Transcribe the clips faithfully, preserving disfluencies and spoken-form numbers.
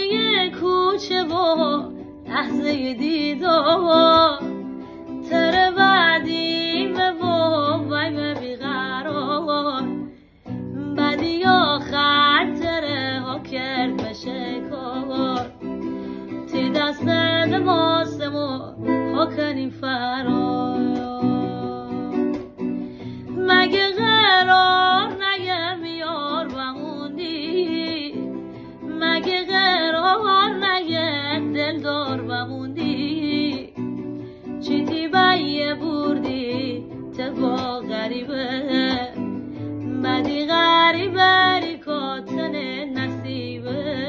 ساری کوچه و لحظه دیدار تر بعدیم و ویم بیقرار بدی آخر تره ها کرد بشه کار تی دست دماستم و ها کنی فرار مگه قرار نگم یار بموندی مگه قرار نگم دلدار بموندی چی تی بیه بردی تبا غریبه بدی غریبه ریکاتن نصیبه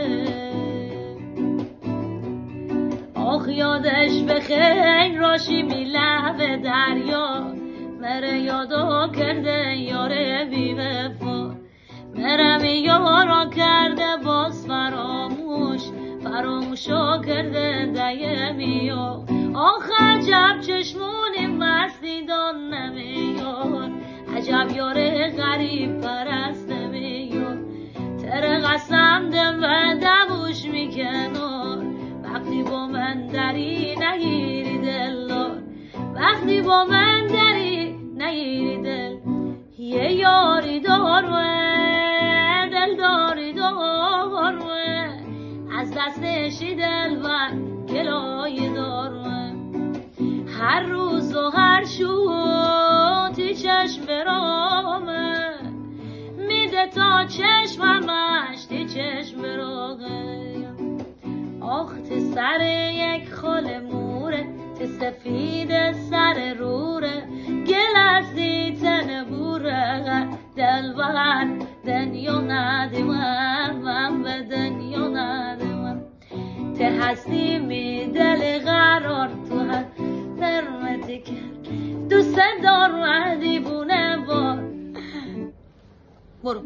آخ یادش بخیر راشی می لحظه دریا مره یادا کرده یاره بی وفا مره می یارا کرده باز فراموش فراموشا کرده دیمیا آخ عجب چشمونی مستی دان نمیار عجب یاره غریب پرست نمیار تر قسم دم و دبوش میکنار وقتی با من دری نگیری دلار وقتی با من دری نگیری دل یه یاری دار و دل داری دار و از دستشی دل و گلای دار و هر روز و هر شوتی چشم برامه میده تا چشممش تی چشم براغه آخ تی سر یک خال موره تی سفید سر روره گل از دیتن بوره دل بر دنیا ندیمم من به دنیا ندیمم تی هستی می دل قرار تو هر درمتی کرد دوست دار و دیوونه بار برو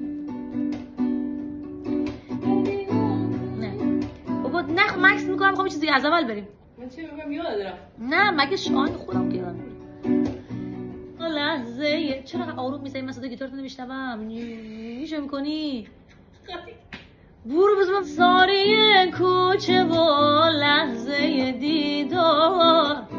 بابا نخ مکس میکنم میخوام چیزی از اول بریم من چه میگم یاد دارم نه مگه شاهد خودم که یادم میره لحظه چرا آروم میزنی من صدا گیتارتون نمیشنوم نیشو میکنی برو بزنم ساری کوچه و لحظه دیدار